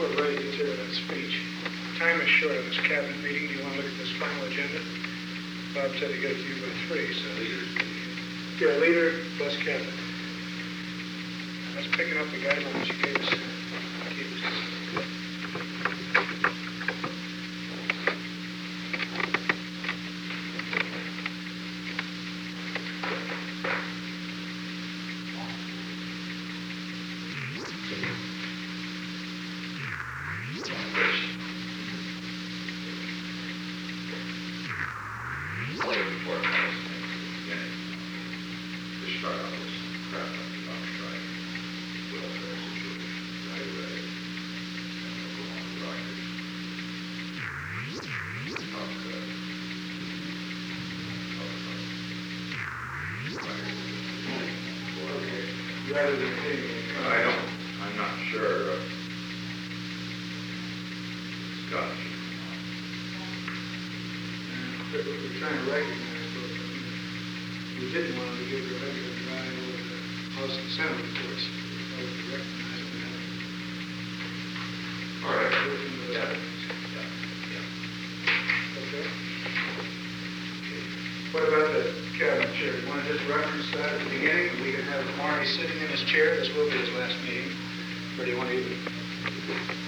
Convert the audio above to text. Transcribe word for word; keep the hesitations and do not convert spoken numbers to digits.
we're ready to hear that speech. Time is short on this cabinet meeting. Do you want to look at this final agenda? Bob said to get it to you by three, so. Yeah, leader plus cabinet. That's picking up the guidelines you gave us. Gave us. Rather than hitting it. I don't, I'm not sure. Uh, Scott. But we're trying to recognize what we didn't want to give the regular drive over the House and Senate reports. We wanted to recognize it now. All right. Yeah. Yeah. Yeah. Okay. What about the cabinet chair? You want to just reference that at the beginning? We can have Marty sitting in his chair. This will be his last meeting. Or do you want to even